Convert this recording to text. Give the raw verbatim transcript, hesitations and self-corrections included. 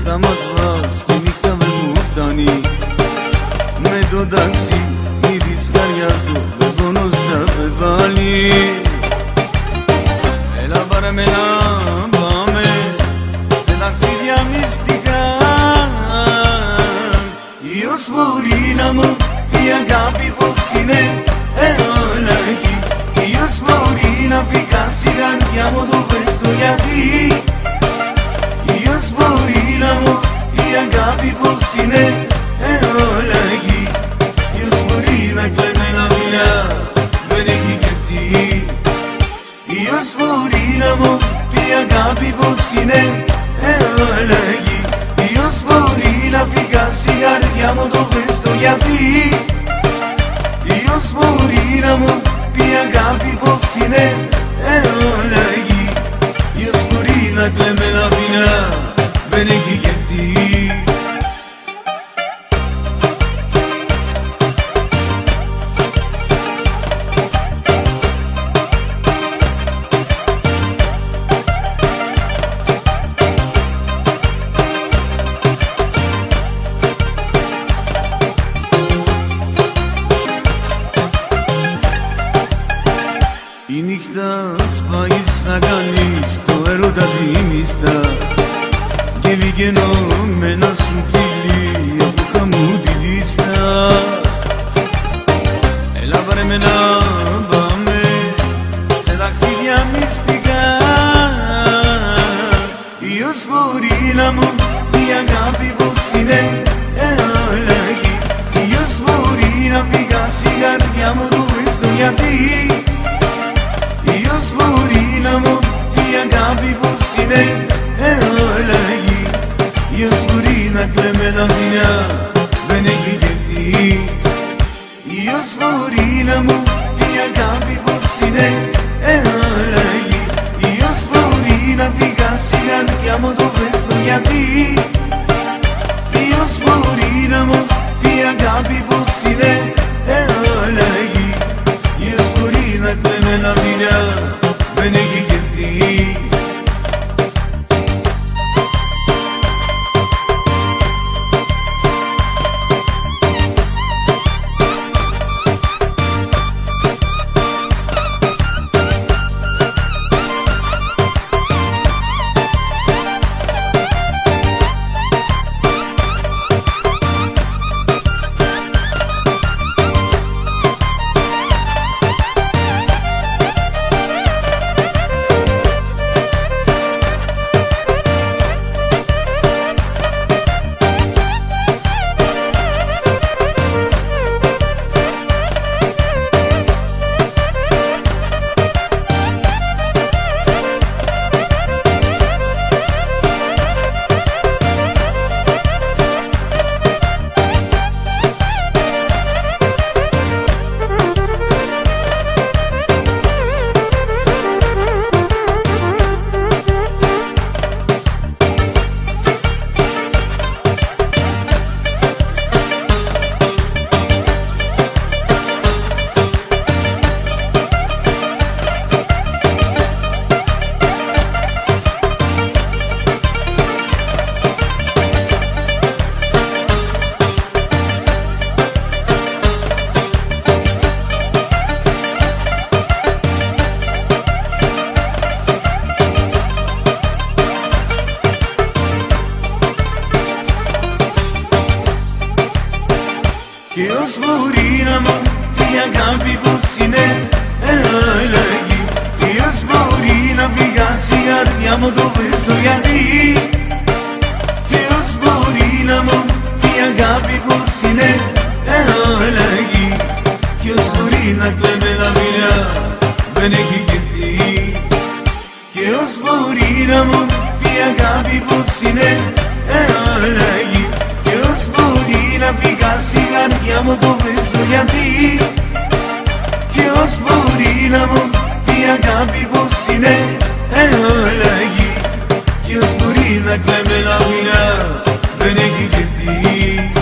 σταματάς και νύχτα με μου φτάνει. Με το ταξίδι της καρδιάς του δεν πόνος θα πεθάνει. Έλα πάρε με να πάμε σε ταξίδια μυστικά. Ποιος μπορεί να μου πει αγάπη πως είναι όλα εκεί. Ποιος μπορεί να φυγάσει η καρδιά μου, το πες το γιατί. Ποιος μπορεί να μου πει αγάπη πως είναι όλα εκεί. Ποιος μπορεί να κλαίμε να μιλά, δεν έχει κερτεί. Ποιος μπορεί να μου πει αγάπη πως είναι όλα εκεί. Ποιος μπορεί να φυγάσει η καρδιά μου, το πες το γιατί. Ποιος μπορεί να μου πει αγάπη πως είναι όλα εκεί. Ποιος μπορεί να κλαίμε να μιλά, δεν έχει κερτεί. Η νύχτα σπάει σαν κανείς το έρωτα τη μιστά. Και βγαίνω με ένα σου φίλι από χαμού τη λίστα. Έλα πάρε με να πάμε σε ταξίδια μυστικά. Ποιος μπορεί να μου πει αγάπη πως είναι όλα εκεί. Ποιος μπορεί να φυγάσει η καρδιά μου, το πες το γιατί. Ποιος μπορεί να μου πει αγάπη πως είναι όλα εκεί. Ποιος μπορεί να κλαίμε να δεινά, δεν έχει κερτεί. Ποιος μπορεί να μου πει αγάπη πως είναι όλα εκεί. Ποιος μπορεί να φυγάσει η καρδιά μου, το πες το γιατί. Ποιος μπορεί να μου πει αγάπη πως είναι όλα εκεί. Ποιος μπορεί να κλαίμε να δεινά, δεν έχει κερτεί. Ποιος μπορεί να μου πει αγάπη πως είναι όλα εκεί. Ποιος μπορεί να φυγάσει η καρδιά μου, το πες το γιατί. Ποιος μπορεί να μου πει αγάπη πως είναι όλα εκεί. Ποιος μπορεί να κλαίμε να μιλά, δεν έχει κερτεί. Ποιος μπορεί να μου πει αγάπη πως είναι όλα εκεί. Ποιος μπορεί να φυγάσει η καρδιά μου, το πες το γιατί. Ποιος μπορεί να μου πει αγάπη πως είναι όλα εκεί. Ποιος μπορεί να κλαίμε να μιλά, δεν έχει κερτεί.